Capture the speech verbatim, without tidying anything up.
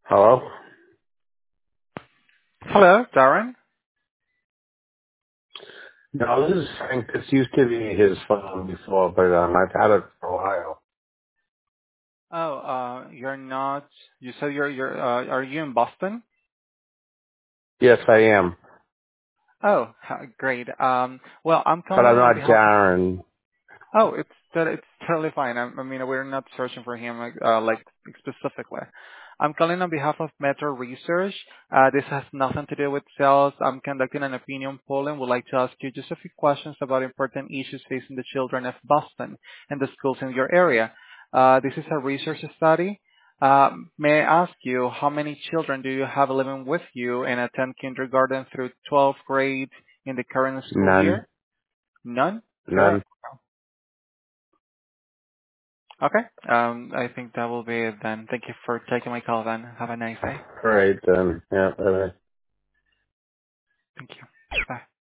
Hello? Hello, Darren. No, this is Frank. This used to be his phone before, but um, I've had it for a while. Oh, uh, you're not. You said you're you're. Uh, are you in Boston? Yes, I am. Oh, ha- great. Um, well, I'm But I'm calling on not behalf of. Darren. Oh, it's that it's totally fine. I, I mean, we're not searching for him like uh, like specifically. I'm calling on behalf of Metro Research. Uh, this has nothing to do with sales. I'm conducting an opinion poll and would like to ask you just a few questions about important issues facing the children of Boston and the schools in your area. Uh, this is a research study. Um, may I ask you how many children do you have living with you and attend kindergarten through twelfth grade in the current school None. year? None? Zero? None. Okay. Um, I think that will be it then. Thank you for taking my call then. Have a nice day. All right, then. Yeah, all right. Thank you. Bye.